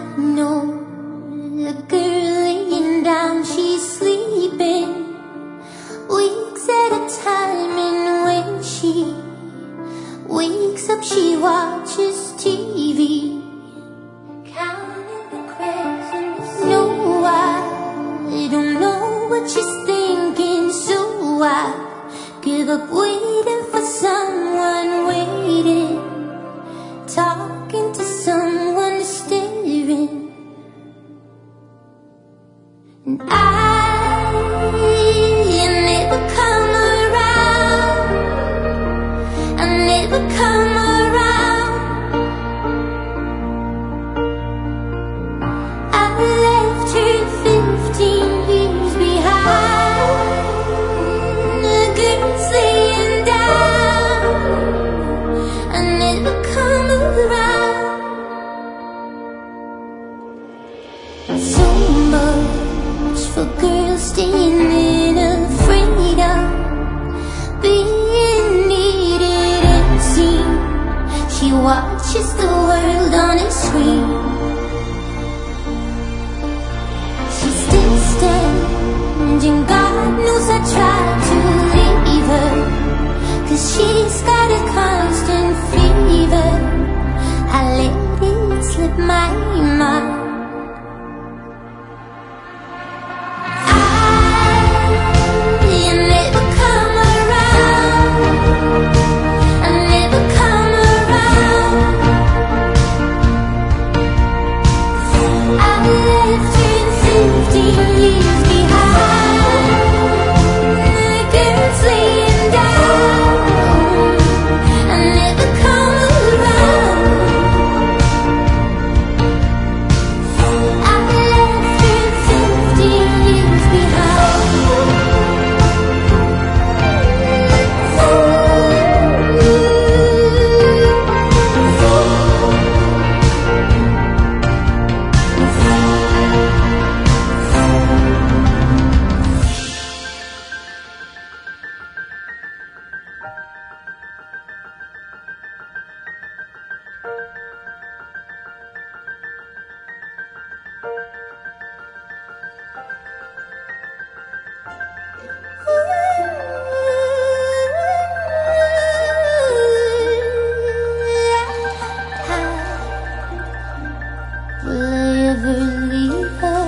know the girl laying down, she's sleeping weeks at a time, and when she wakes up she watches TV, counting the cracks in the sea. No, I don't know what she's thinking, so I give up waiting for someone, waiting, talking to someone, staring. And I never come around, I never come around. I left her 15 years behind. The girl's laying down, I never come around. So much for girls staying in, afraid of being needed and seen. She watches the world on a screen. She's still standing, God knows I tried to leave her, 'cause she's got a constant fever. I let it slip my mind. Will I ever leave her?